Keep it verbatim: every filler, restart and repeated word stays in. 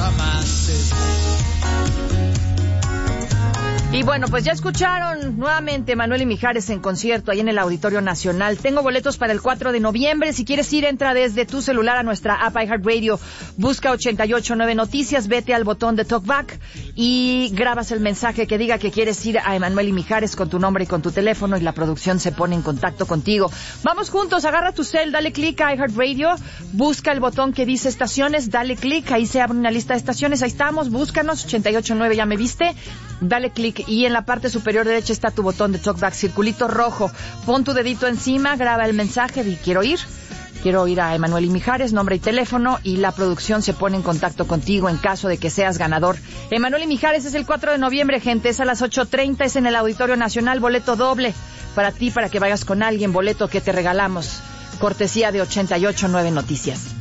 amaste. Y bueno, pues ya escucharon nuevamente Manuel y Mijares en concierto ahí en el Auditorio Nacional. Tengo boletos para el cuatro de noviembre. Si quieres ir, entra desde tu celular a nuestra app iHeartRadio. Busca ochenta y ocho punto nueve Noticias, vete al botón de Talkback y grabas el mensaje que diga que quieres ir a Manuel y Mijares con tu nombre y con tu teléfono y la producción se pone en contacto contigo. Vamos juntos, agarra tu cel, dale clic a iHeartRadio, busca el botón que dice estaciones, dale clic, ahí se abre una lista de estaciones, ahí estamos, búscanos, ochenta y ocho punto nueve, ya me viste, dale clic y en la parte superior derecha está tu botón de Talkback, circulito rojo. Pon tu dedito encima, graba el mensaje de quiero ir, quiero ir a Emanuel y Mijares, nombre y teléfono, y la producción se pone en contacto contigo en caso de que seas ganador. Emanuel y Mijares es el cuatro de noviembre, gente, es a las ocho treinta, es en el Auditorio Nacional, boleto doble para ti, para que vayas con alguien, boleto que te regalamos, cortesía de ochenta y ocho punto nueve Noticias.